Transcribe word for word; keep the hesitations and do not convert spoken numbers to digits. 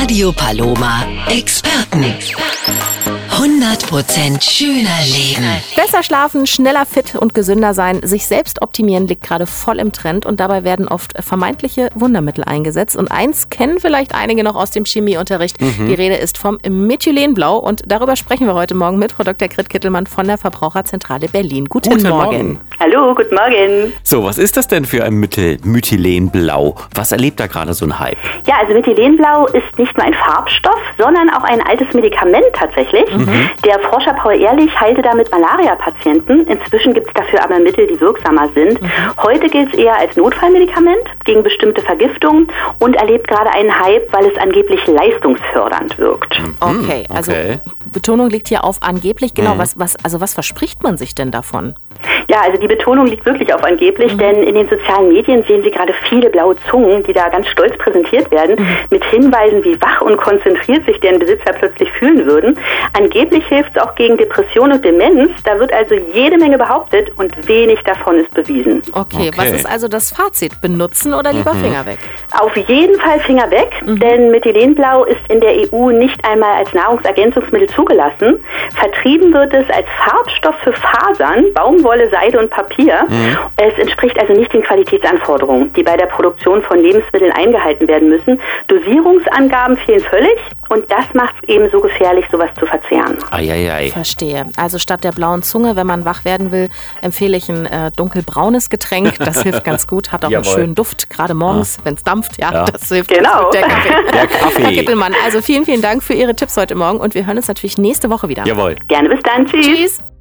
Radio Paloma Experten. hundert Prozent schöner Leben. Besser schlafen, schneller fit und gesünder sein, sich selbst optimieren liegt gerade voll im Trend und dabei werden oft vermeintliche Wundermittel eingesetzt. Und eins kennen vielleicht einige noch aus dem Chemieunterricht. Mhm. Die Rede ist vom Methylenblau und darüber sprechen wir heute Morgen mit Frau Doktor Grit Kittelmann von der Verbraucherzentrale Berlin. Guten, Guten Morgen. Morgen. Hallo, guten Morgen. So, was ist das denn für ein Methyl- Methylenblau? Was erlebt da gerade so ein Hype? Ja, also Methylenblau ist nicht nur ein Farbstoff, sondern auch ein altes Medikament tatsächlich. Mhm. Der Forscher Paul Ehrlich heilte damit Malaria-Patienten. Inzwischen gibt es dafür aber Mittel, die wirksamer sind. Mhm. Heute gilt es eher als Notfallmedikament gegen bestimmte Vergiftungen und erlebt gerade einen Hype, weil es angeblich leistungsfördernd wirkt. Mhm. Okay, also okay. Betonung liegt hier auf angeblich. Genau, Mhm. was, was, also was verspricht man sich denn davon? Ja, also die Betonung liegt wirklich auf angeblich, mhm. denn in den sozialen Medien sehen Sie gerade viele blaue Zungen, die da ganz stolz präsentiert werden, mhm. mit Hinweisen, wie wach und konzentriert sich deren Besitzer plötzlich fühlen würden. Angeblich hilft es auch gegen Depression und Demenz. Da wird also jede Menge behauptet und wenig davon ist bewiesen. Okay, Okay. was ist also das Fazit? Benutzen oder lieber Mhm. Finger weg? Auf jeden Fall Finger weg, Mhm. denn Methylenblau ist in der E U nicht einmal als Nahrungsergänzungsmittel zugelassen. Vertrieben wird es als Farbstoff für Fasern, Baumwolle, Seide und Papier. Mhm. Es entspricht also nicht den Qualitätsanforderungen, die bei der Produktion von Lebensmitteln eingehalten werden müssen. Dosierungsangaben fehlen völlig und das macht es eben so gefährlich, sowas zu verzehren. Eieiei. Verstehe. Also statt der blauen Zunge, wenn man wach werden will, empfehle ich ein äh, dunkelbraunes Getränk. Das hilft ganz gut, hat auch einen Jawohl. schönen Duft, gerade morgens, wenn es dampft. Ja, Ja. das hilft Genau. ganz gut, der Kaffee. Der Kaffee. Herr Kittelmann, also vielen, vielen Dank für Ihre Tipps heute Morgen und wir hören uns natürlich nächste Woche wieder. Jawohl. Gerne bis dann. Tschüss. Tschüss.